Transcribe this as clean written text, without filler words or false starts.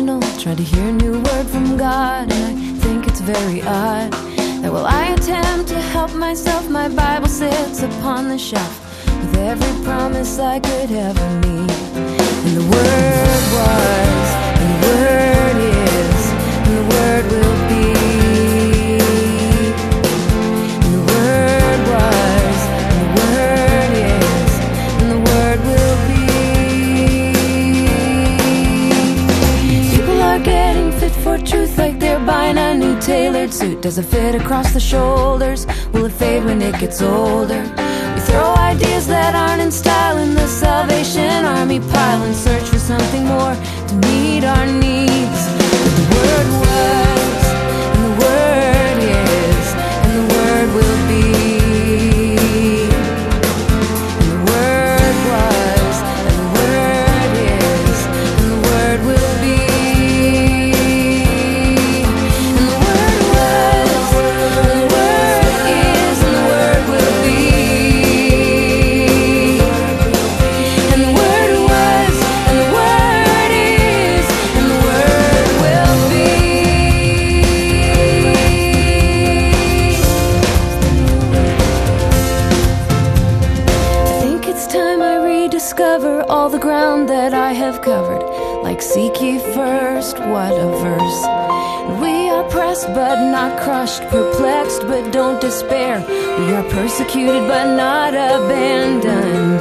devotional, trying to hear a new word from God, and I think it's very odd that while I attempt to help myself, my Bible sits upon the shelf with every promise I could ever need. And the Word was, and the Word is, and the Word will be. And the Word was, and the Word is, and the Word will be. People are getting fit for truth like they're buying a new tailored suit. Does it fit across the shoulders? Will it fade when it gets older? We throw ideas that aren't in style in the Salvation Army pile and search for something more to meet our needs. But the Word was, and the Word is, and the Word will be. And the Word was, and the Word is, and the Word will be. And the Word was, and the Word is, and the Word will be. And the Word was, and the Word is, and the Word will be. I think it's time I rediscover all the ground that I have covered. Like seek ye first, what a verse. We are pressed but not crushed, perplexed but don't despair. We are persecuted but not abandoned.